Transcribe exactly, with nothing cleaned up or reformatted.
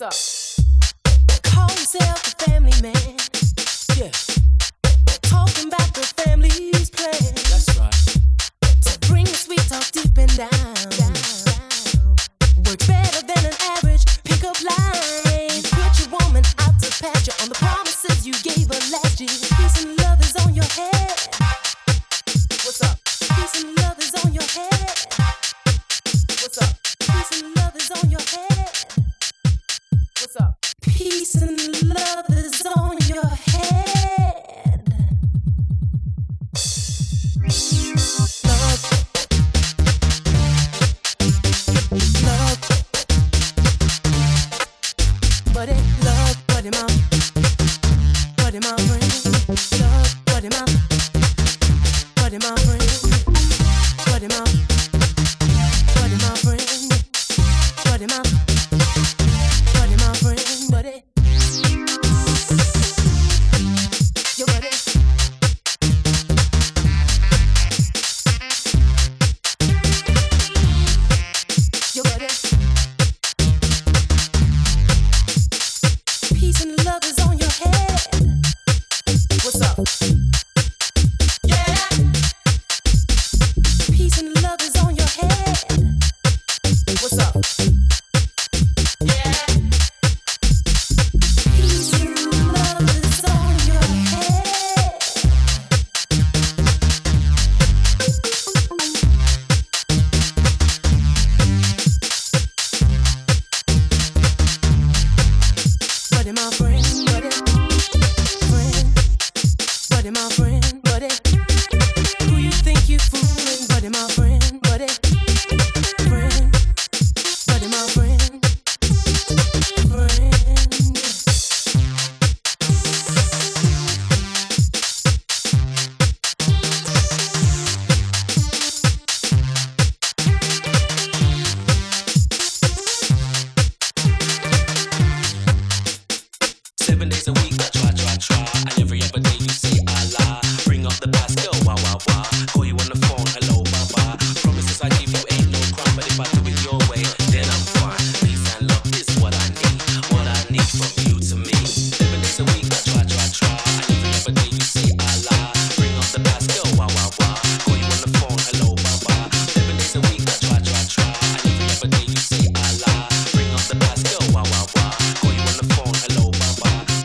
up? Call yourself a family man. Yeah, Talking about the family's plan. that's right. To bring the sweet talk deep and down. Works better than an average pickup line. Put your woman out to pasture on the promises you gave her last year. Peace and love is on your head. What's up? Peace and love is on your head. What's up? Peace and love is on your head. What's up? Peace and love is on your head. Love, love, buddy, love, buddy, my, buddy, my friend. Love, buddy, my, buddy, my friend. Buddy, my, buddy, my friend. Buddy, my, buddy, my friend. Buddy, your buddy. Your buddy. Peace and love is on your head. What's up? Yeah. Peace and love is on your head. What's up? Yeah. Peace and love is on your head. Buddy, my friend.